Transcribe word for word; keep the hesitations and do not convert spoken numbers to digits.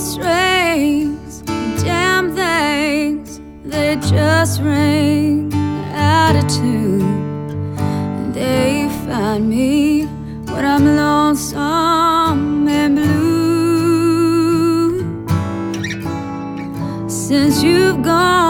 strings, damn things, they just ring out of tune. They find me when I'm lonesome and blue. Since you've gone,